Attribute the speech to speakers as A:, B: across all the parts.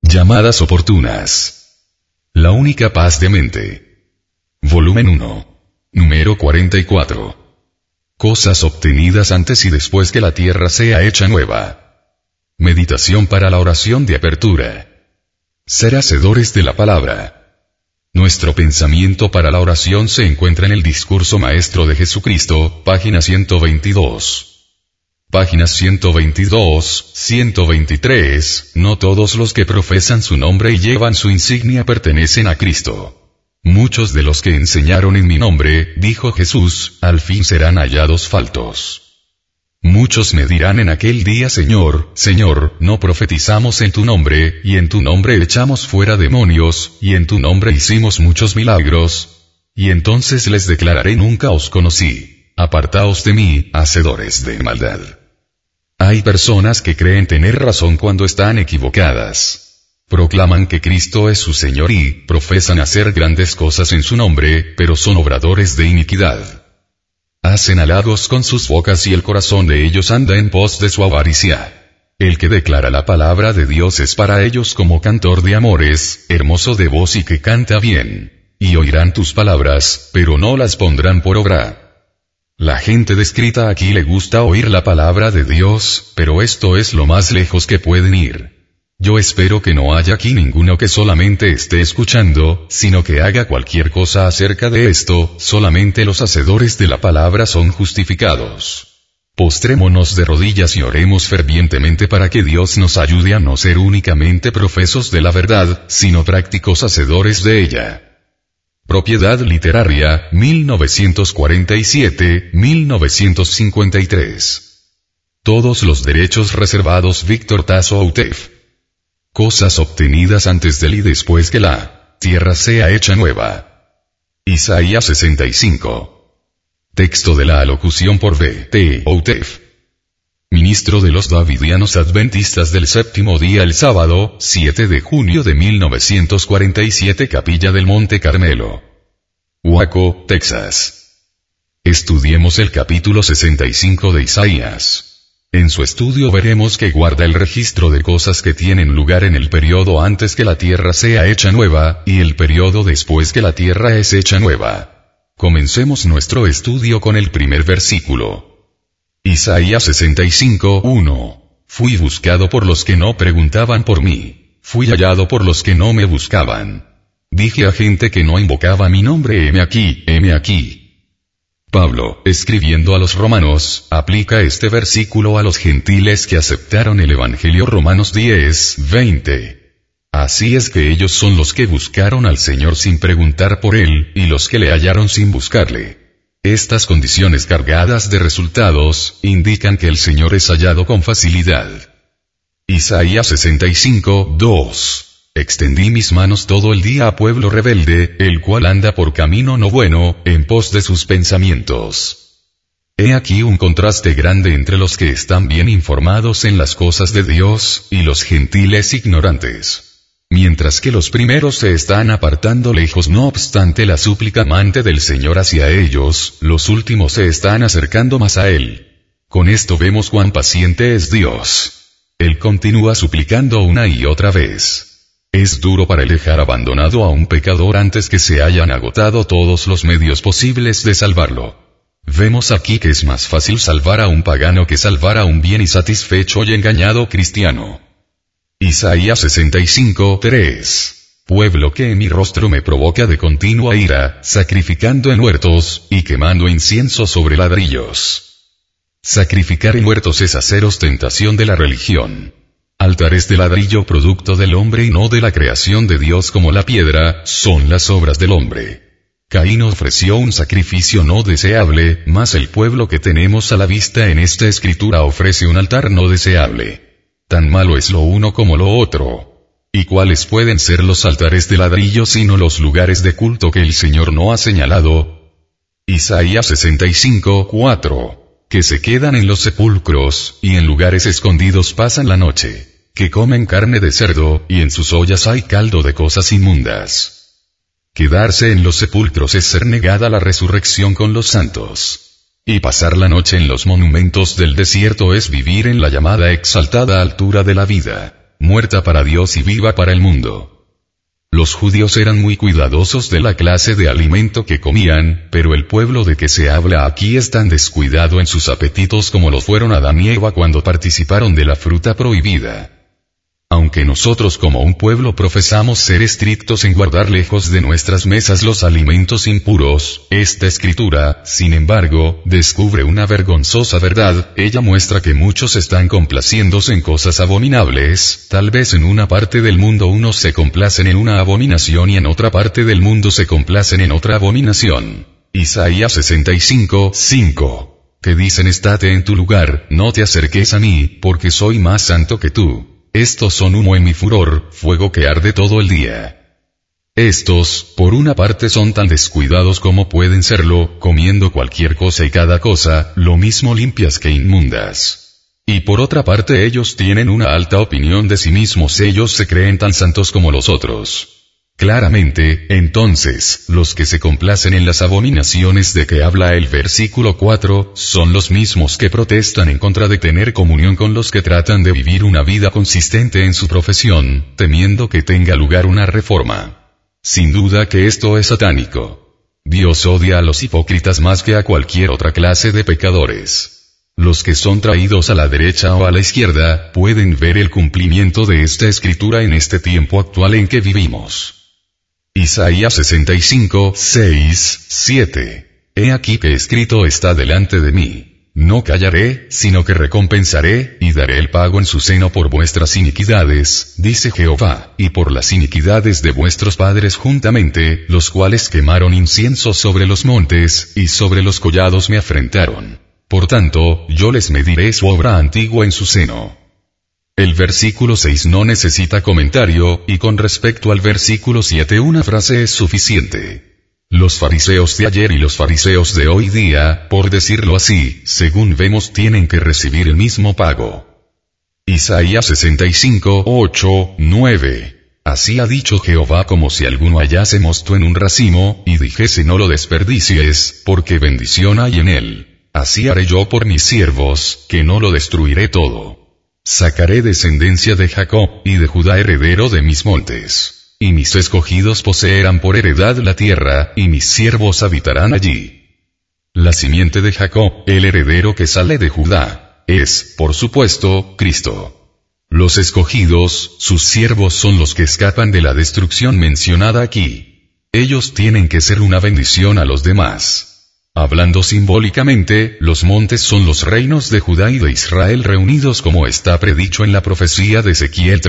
A: Llamadas oportunas. La única paz de mente. Volumen 1. Número 44. Cosas obtenidas antes y después que la tierra sea hecha nueva. Meditación para la oración de apertura. Ser hacedores de la palabra. Nuestro pensamiento para la oración se encuentra en el discurso maestro de Jesucristo, página 122. Páginas 122, 123, no todos los que profesan su nombre y llevan su insignia pertenecen a Cristo. Muchos de los que enseñaron en mi nombre, dijo Jesús, al fin serán hallados faltos. Muchos me dirán en aquel día: Señor, Señor, no profetizamos en tu nombre, y en tu nombre echamos fuera demonios, y en tu nombre hicimos muchos milagros. Y entonces les declararé: nunca os conocí. Apartaos de mí, hacedores de maldad. Hay personas que creen tener razón cuando están equivocadas. Proclaman que Cristo es su Señor y profesan hacer grandes cosas en su nombre, pero son obradores de iniquidad. Hacen halagos con sus bocas y el corazón de ellos anda en pos de su avaricia. El que declara la palabra de Dios es para ellos como cantor de amores, hermoso de voz y que canta bien. Y oirán tus palabras, pero no las pondrán por obra. La gente descrita aquí le gusta oír la palabra de Dios, pero esto es lo más lejos que pueden ir. Yo espero que no haya aquí ninguno que solamente esté escuchando, sino que haga cualquier cosa acerca de esto. Solamente los hacedores de la palabra son justificados. Postrémonos de rodillas y oremos fervientemente para que Dios nos ayude a no ser únicamente profesos de la verdad, sino prácticos hacedores de ella. Propiedad literaria, 1947-1953. Todos los derechos reservados. Víctor Tasso Outef. Cosas obtenidas antes del y después que la tierra sea hecha nueva. Isaías 65. Texto de la alocución por V.T. Outef, ministro de los Davidianos Adventistas del Séptimo Día, el sábado, 7 de junio de 1947, Capilla del Monte Carmelo, Waco, Texas. Estudiemos el capítulo 65 de Isaías. En su estudio veremos que guarda el registro de cosas que tienen lugar en el periodo antes que la tierra sea hecha nueva, y el periodo después que la tierra es hecha nueva. Comencemos nuestro estudio con el primer versículo. Isaías 65, 1. Fui buscado por los que no preguntaban por mí. Fui hallado por los que no me buscaban. Dije a gente que no invocaba mi nombre: heme aquí, heme aquí. Pablo, escribiendo a los romanos, aplica este versículo a los gentiles que aceptaron el Evangelio. Romanos 10, 20. Así es que ellos son los que buscaron al Señor sin preguntar por Él, y los que le hallaron sin buscarle. Estas condiciones cargadas de resultados, indican que el Señor es hallado con facilidad. Isaías 65, 2. Extendí mis manos todo el día a pueblo rebelde, el cual anda por camino no bueno, en pos de sus pensamientos. He aquí un contraste grande entre los que están bien informados en las cosas de Dios, y los gentiles ignorantes. Mientras que los primeros se están apartando lejos no obstante la súplica amante del Señor hacia ellos, los últimos se están acercando más a Él. Con esto vemos cuán paciente es Dios. Él continúa suplicando una y otra vez. Es duro para Él dejar abandonado a un pecador antes que se hayan agotado todos los medios posibles de salvarlo. Vemos aquí que es más fácil salvar a un pagano que salvar a un bien y satisfecho y engañado cristiano. Isaías 65, 3. Pueblo que en mi rostro me provoca de continua ira, sacrificando en huertos, y quemando incienso sobre ladrillos. Sacrificar en huertos es hacer ostentación de la religión. Altares de ladrillo, producto del hombre y no de la creación de Dios, como la piedra, son las obras del hombre. Caín ofreció un sacrificio no deseable, mas el pueblo que tenemos a la vista en esta escritura ofrece un altar no deseable. Tan malo es lo uno como lo otro. ¿Y cuáles pueden ser los altares de ladrillo sino los lugares de culto que el Señor no ha señalado? Isaías 65, 4. Que se quedan en los sepulcros, y en lugares escondidos pasan la noche. Que comen carne de cerdo, y en sus ollas hay caldo de cosas inmundas. Quedarse en los sepulcros es ser negada la resurrección con los santos. Y pasar la noche en los monumentos del desierto es vivir en la llamada exaltada altura de la vida. muerta para Dios y viva para el mundo. Los judíos eran muy cuidadosos de la clase de alimento que comían, pero el pueblo de que se habla aquí es tan descuidado en sus apetitos como lo fueron Adán y Eva cuando participaron de la fruta prohibida. Aunque nosotros como un pueblo profesamos ser estrictos en guardar lejos de nuestras mesas los alimentos impuros, esta escritura, sin embargo, descubre una vergonzosa verdad. Ella muestra que muchos están complaciéndose en cosas abominables. Tal vez en una parte del mundo unos se complacen en una abominación y en otra parte del mundo se complacen en otra abominación. Isaías 65:5. Que dicen: estate en tu lugar, no te acerques a mí, porque soy más santo que tú. Estos son humo en mi furor, fuego que arde todo el día. Estos, por una parte, son tan descuidados como pueden serlo, comiendo cualquier cosa y cada cosa, lo mismo limpias que inmundas. Y por otra parte ellos tienen una alta opinión de sí mismos, ellos se creen tan santos como los otros. Claramente, entonces, los que se complacen en las abominaciones de que habla el versículo 4, son los mismos que protestan en contra de tener comunión con los que tratan de vivir una vida consistente en su profesión, temiendo que tenga lugar una reforma. Sin duda que esto es satánico. Dios odia a los hipócritas más que a cualquier otra clase de pecadores. Los que son traídos a la derecha o a la izquierda, pueden ver el cumplimiento de esta escritura en este tiempo actual en que vivimos. Isaías 65:6-7. He aquí que escrito está delante de mí. No callaré, sino que recompensaré, y daré el pago en su seno por vuestras iniquidades, dice Jehová, y por las iniquidades de vuestros padres juntamente, los cuales quemaron incienso sobre los montes, y sobre los collados me afrentaron. Por tanto, yo les mediré su obra antigua en su seno. El versículo 6 no necesita comentario, y con respecto al versículo 7 una frase es suficiente. Los fariseos de ayer y los fariseos de hoy día, por decirlo así, según vemos, tienen que recibir el mismo pago. Isaías 65:8-9. Así ha dicho Jehová: como si alguno hallase mosto en un racimo, y dijese: no lo desperdicies, porque bendición hay en él. Así haré yo por mis siervos, que no lo destruiré todo. Sacaré descendencia de Jacob, y de Judá heredero de mis montes. Y mis escogidos poseerán por heredad la tierra, y mis siervos habitarán allí. La simiente de Jacob, el heredero que sale de Judá, es, por supuesto, Cristo. Los escogidos, sus siervos, son los que escapan de la destrucción mencionada aquí. Ellos tienen que ser una bendición a los demás. Hablando simbólicamente, los montes son los reinos de Judá y de Israel reunidos, como está predicho en la profecía de Ezequiel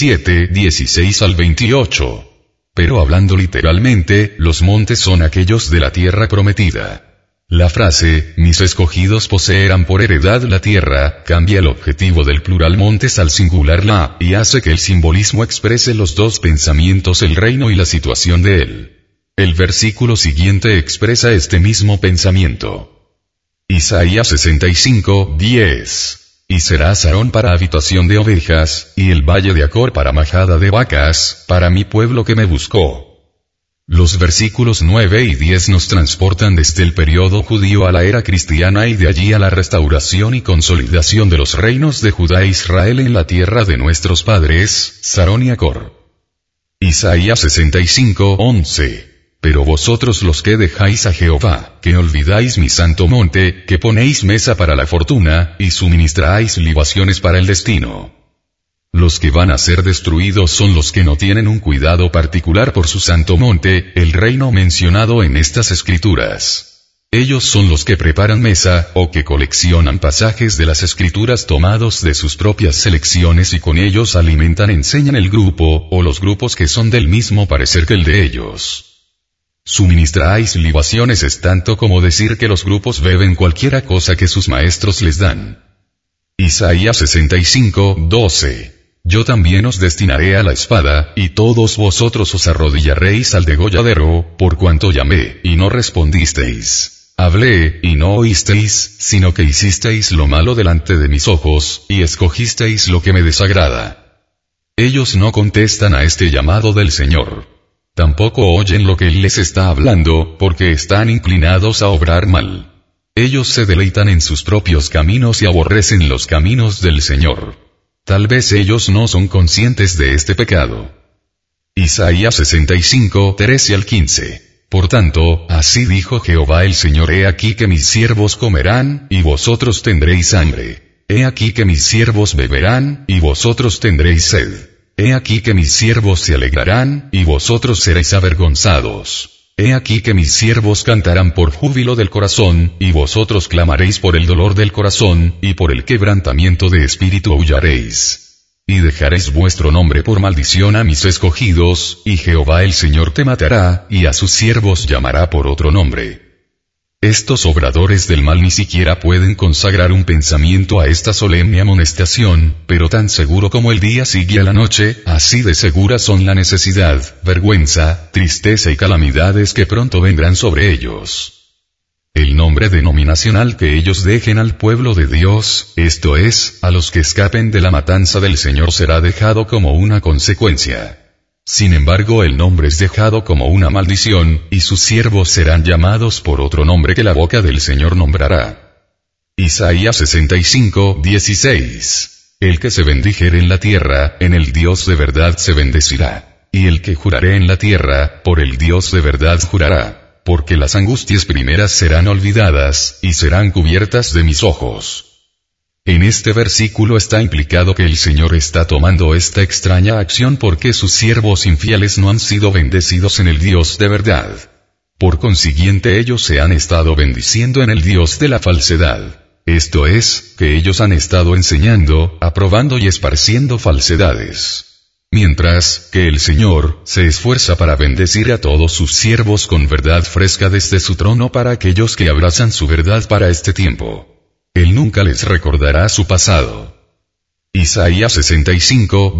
A: 37:16-28. Pero hablando literalmente, los montes son aquellos de la tierra prometida. La frase, mis escogidos poseerán por heredad la tierra, cambia el objetivo del plural montes al singular la, y hace que el simbolismo exprese los dos pensamientos, el reino y la situación de él. El versículo siguiente expresa este mismo pensamiento. Isaías 65:10. Y será Sarón para habitación de ovejas, y el valle de Acor para majada de vacas, para mi pueblo que me buscó. Los versículos 9 y 10 nos transportan desde el periodo judío a la era cristiana y de allí a la restauración y consolidación de los reinos de Judá e Israel en la tierra de nuestros padres, Sarón y Acor. Isaías 65:11. Pero vosotros los que dejáis a Jehová, que olvidáis mi santo monte, que ponéis mesa para la fortuna, y suministráis libaciones para el destino. Los que van a ser destruidos son los que no tienen un cuidado particular por su santo monte, el reino mencionado en estas escrituras. Ellos son los que preparan mesa, o que coleccionan pasajes de las escrituras tomados de sus propias selecciones y con ellos enseñan el grupo, o los grupos que son del mismo parecer que el de ellos. Suministráis libaciones es tanto como decir que los grupos beben cualquiera cosa que sus maestros les dan. Isaías 65:12. Yo también os destinaré a la espada, y todos vosotros os arrodillaréis al degolladero, por cuanto llamé, y no respondisteis. Hablé, y no oísteis, sino que hicisteis lo malo delante de mis ojos, y escogisteis lo que me desagrada. Ellos no contestan a este llamado del Señor. Tampoco oyen lo que Él les está hablando, porque están inclinados a obrar mal. Ellos se deleitan en sus propios caminos y aborrecen los caminos del Señor. Tal vez ellos no son conscientes de este pecado. Isaías 65, 13 al 15. Por tanto, así dijo Jehová el Señor: He aquí que mis siervos comerán, y vosotros tendréis hambre. He aquí que mis siervos beberán, y vosotros tendréis sed. He aquí que mis siervos se alegrarán, y vosotros seréis avergonzados. He aquí que mis siervos cantarán por júbilo del corazón, y vosotros clamaréis por el dolor del corazón, y por el quebrantamiento de espíritu aullaréis. Y dejaréis vuestro nombre por maldición a mis escogidos, y Jehová el Señor te matará, y a sus siervos llamará por otro nombre. Estos obradores del mal ni siquiera pueden consagrar un pensamiento a esta solemne amonestación, pero tan seguro como el día sigue a la noche, así de seguras son la necesidad, vergüenza, tristeza y calamidades que pronto vendrán sobre ellos. El nombre denominacional que ellos dejen al pueblo de Dios, esto es, a los que escapen de la matanza del Señor, será dejado como una consecuencia. Sin embargo, el nombre es dejado como una maldición, y sus siervos serán llamados por otro nombre que la boca del Señor nombrará. Isaías 65, 16. El que se bendijere en la tierra, en el Dios de verdad se bendecirá. Y el que jurare en la tierra, por el Dios de verdad jurará. Porque las angustias primeras serán olvidadas, y serán cubiertas de mis ojos. En este versículo está implicado que el Señor está tomando esta extraña acción porque sus siervos infieles no han sido bendecidos en el Dios de verdad. Por consiguiente, ellos se han estado bendiciendo en el Dios de la falsedad. Esto es, que ellos han estado enseñando, aprobando y esparciendo falsedades. Mientras que el Señor se esfuerza para bendecir a todos sus siervos con verdad fresca desde su trono para aquellos que abrazan su verdad para este tiempo. Él nunca les recordará su pasado. Isaías 65,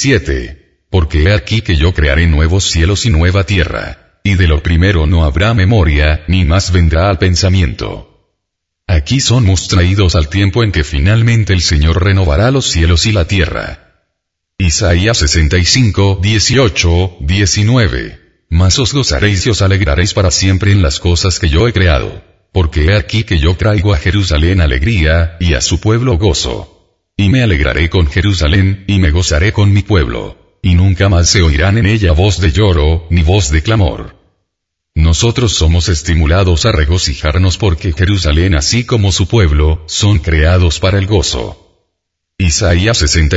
A: 17. Porque he aquí que yo crearé nuevos cielos y nueva tierra, y de lo primero no habrá memoria, ni más vendrá al pensamiento. Aquí somos traídos al tiempo en que finalmente el Señor renovará los cielos y la tierra. Isaías 65, 18, 19. Mas os gozaréis y os alegraréis para siempre en las cosas que yo he creado. Porque he aquí que yo traigo a Jerusalén alegría, y a su pueblo gozo. Y me alegraré con Jerusalén, y me gozaré con mi pueblo. Y nunca más se oirán en ella voz de lloro, ni voz de clamor. Nosotros somos estimulados a regocijarnos porque Jerusalén así como su pueblo, son creados para el gozo. Isaías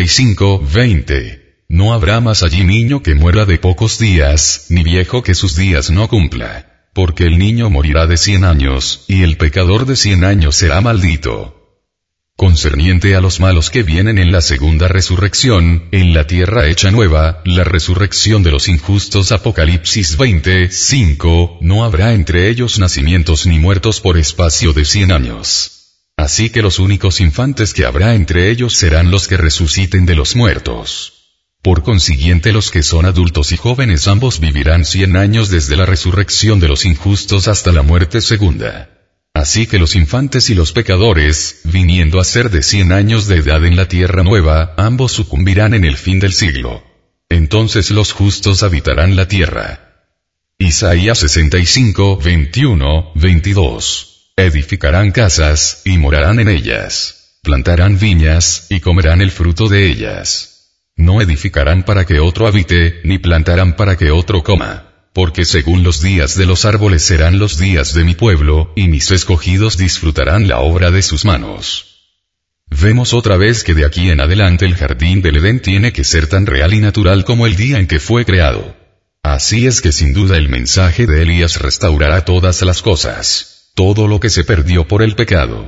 A: 65, 20. No habrá más allí niño que muera de pocos días, ni viejo que sus días no cumpla. Porque el niño morirá de 100 años, y el pecador de 100 años será maldito. Concerniente a los malos que vienen en la segunda resurrección, en la tierra hecha nueva, la resurrección de los injustos Apocalipsis 20, 5, no habrá entre ellos nacimientos ni muertos por espacio de 100 años. Así que los únicos infantes que habrá entre ellos serán los que resuciten de los muertos. Por consiguiente, los que son adultos y jóvenes ambos vivirán 100 años desde la resurrección de los injustos hasta la muerte segunda. Así que los infantes y los pecadores, viniendo a ser de 100 años de edad en la tierra nueva, ambos sucumbirán en el fin del siglo. Entonces los justos habitarán la tierra. Isaías 65, 21, 22. Edificarán casas, y morarán en ellas. Plantarán viñas, y comerán el fruto de ellas. No edificarán para que otro habite, ni plantarán para que otro coma. Porque según los días de los árboles serán los días de mi pueblo, y mis escogidos disfrutarán la obra de sus manos. Vemos otra vez que de aquí en adelante el jardín del Edén tiene que ser tan real y natural como el día en que fue creado. Así es que sin duda el mensaje de Elías restaurará todas las cosas. Todo lo que se perdió por el pecado.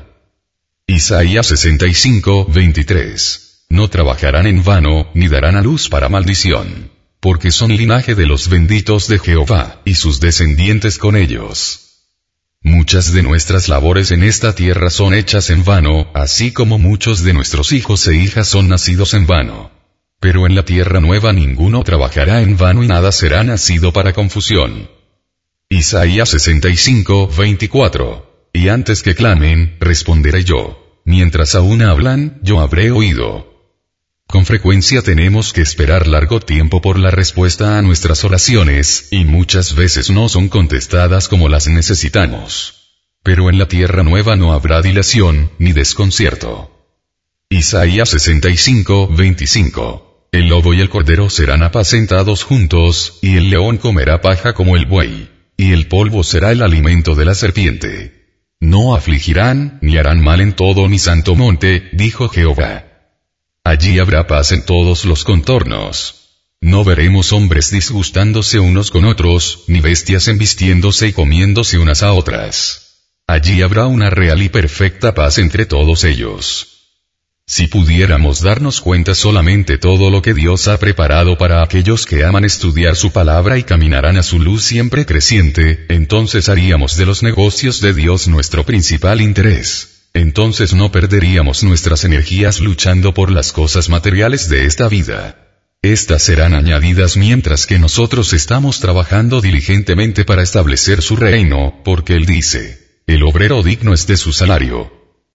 A: Isaías 65, 23. No trabajarán en vano, ni darán a luz para maldición. Porque son linaje de los benditos de Jehová, y sus descendientes con ellos. Muchas de nuestras labores en esta tierra son hechas en vano, así como muchos de nuestros hijos e hijas son nacidos en vano. Pero en la tierra nueva ninguno trabajará en vano y nada será nacido para confusión. Isaías 65, 24. Y antes que clamen, responderé yo. Mientras aún hablan, yo habré oído. Con frecuencia tenemos que esperar largo tiempo por la respuesta a nuestras oraciones, y muchas veces no son contestadas como las necesitamos. Pero en la tierra nueva no habrá dilación, ni desconcierto. Isaías 65:25. El lobo y el cordero serán apacentados juntos, y el león comerá paja como el buey. Y el polvo será el alimento de la serpiente. No afligirán, ni harán mal en todo mi santo monte, dijo Jehová. Allí habrá paz en todos los contornos. No veremos hombres disgustándose unos con otros, ni bestias embistiéndose y comiéndose unas a otras. Allí habrá una real y perfecta paz entre todos ellos. Si pudiéramos darnos cuenta solamente todo lo que Dios ha preparado para aquellos que aman estudiar su palabra y caminarán a su luz siempre creciente, entonces haríamos de los negocios de Dios nuestro principal interés. Entonces no perderíamos nuestras energías luchando por las cosas materiales de esta vida. Estas serán añadidas mientras que nosotros estamos trabajando diligentemente para establecer su reino, porque Él dice, el obrero digno es de su salario.